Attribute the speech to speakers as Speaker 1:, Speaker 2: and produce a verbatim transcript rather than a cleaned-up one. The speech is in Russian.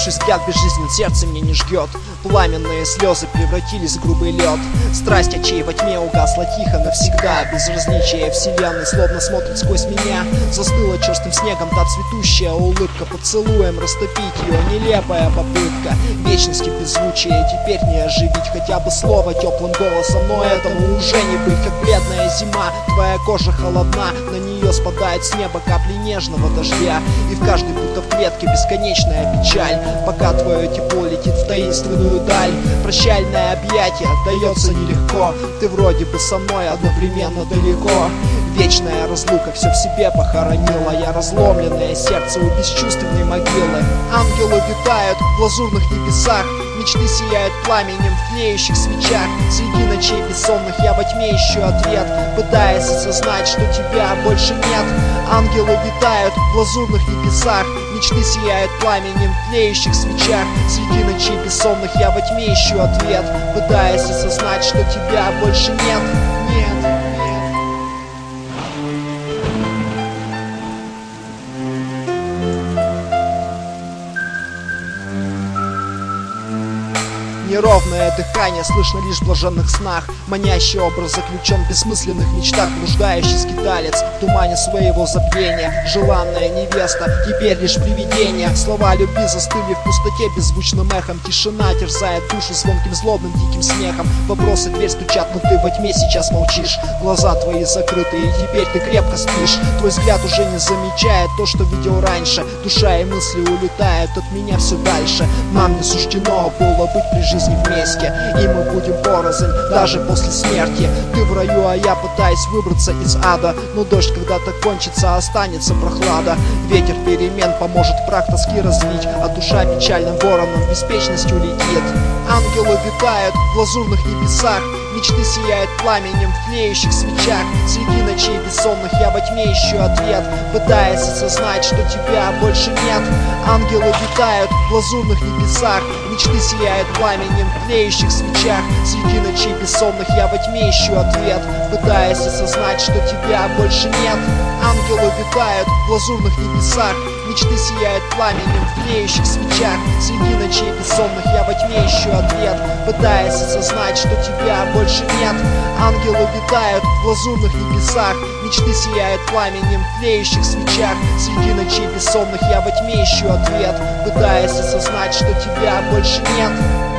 Speaker 1: Остывший взгляд безжизнен, сердце мне не жгет. Пламенные слезы превратились в грубый лед. Страсть очей во тьме угасла тихо навсегда. Безразличие вселенной словно смотрит сквозь меня. Застыла черстым снегом та цветущая улыбка. Поцелуем растопить ее нелепая попытка. Вечности беззвучие теперь не оживить. Хотя бы слово теплым голосом, но этому уже не быть. Как бледная зима, твоя кожа холодна. На нее спадает с неба капли нежного дождя. И в каждой будто в клетке бесконечная печаль. Пока твое тепло летит в таинственную даль. Прощальное объятие дается нелегко. Ты вроде бы со мной одновременно далеко. Вечная разлука все в себе похоронила. Я разломленное сердце у бесчувственной могилы. Ангелы витают в лазурных небесах. Мечты сияют пламенем в тлеющих свечах. Среди ночей бессонных я во тьме ищу ответ, пытаясь осознать, что тебя больше нет. Ангелы витают в лазурных небесах. Мечты сияют пламенем в тлеющих свечах. Среди ночей бессонных я во тьме ищу ответ, пытаясь осознать, что тебя больше нет. Нет. Неровное дыхание слышно лишь в блаженных снах. Манящий образ заключен в бессмысленных мечтах. Блуждающий скиталец в тумане своего забвения. Желанная невеста, теперь лишь привидение. Слова любви застыли в пустоте беззвучным эхом. Тишина терзает душу звонким злобным диким смехом. Вопросы в дверь стучат, но ты во тьме сейчас молчишь. Глаза твои закрыты, и теперь ты крепко спишь. Твой взгляд уже не замечает то, что видел раньше. Душа и мысли улетают от меня все дальше. Нам не суждено было быть при жизни вместе, и мы будем порознь даже после смерти. Ты в раю, а я пытаюсь выбраться из ада. Но дождь когда-то кончится, останется прохлада. Ветер перемен поможет прах тоски развить, а душа печальным вороном беспечностью летит. Ангелы витают в лазурных небесах. Мечты сияют пламенем в тлеющих свечах. Среди ночей бессонных я во тьме ищу ответ, пытаясь осознать, что тебя больше нет. Ангелы витают в лазурных небесах. Мечты сияют пламенем в тлеющих свечах. Среди ночей бессонных я во тьме ищу ответ, пытаясь осознать, что тебя больше нет. Ангелы витают в лазурных небесах. Мечты сияют пламенем в тлеющих свечах. Среди ночей бессонных я во тьме ищу ответ, пытаясь осознать, что тебя больше нет. Ангелы витают в лазурных небесах. Мечты сияют пламенем в тлеющих свечах. Среди ночей бессонных я во тьме ищу ответ, пытаясь осознать, что тебя больше нет.